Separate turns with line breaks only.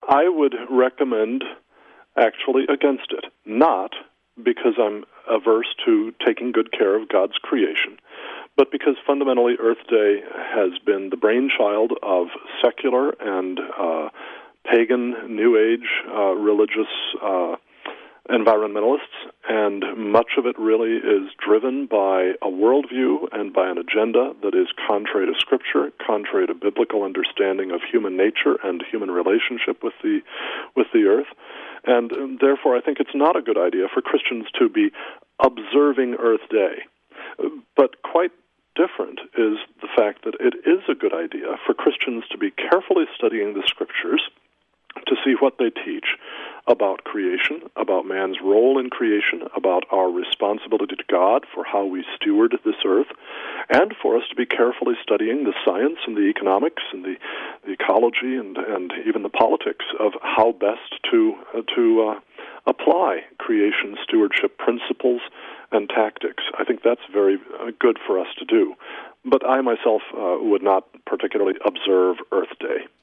I would recommend actually against it, not because I'm averse to taking good care of God's creation, but because fundamentally Earth Day has been the brainchild of secular and pagan, New Age, religious environmentalists, and much of it really is driven by a worldview and by an agenda that is contrary to Scripture, contrary to biblical understanding of human nature and human relationship with the earth. And therefore, I think it's not a good idea for Christians to be observing Earth Day. But quite different is the fact that it is a good idea for Christians to be carefully studying the Scriptures to see what they teach about creation, about man's role in creation, about our responsibility to God for how we steward this earth, and for us to be carefully studying the science and the economics and the ecology and even the politics of how best to apply creation stewardship principles and tactics. I think that's very good for us to do. But I myself would not particularly observe Earth Day.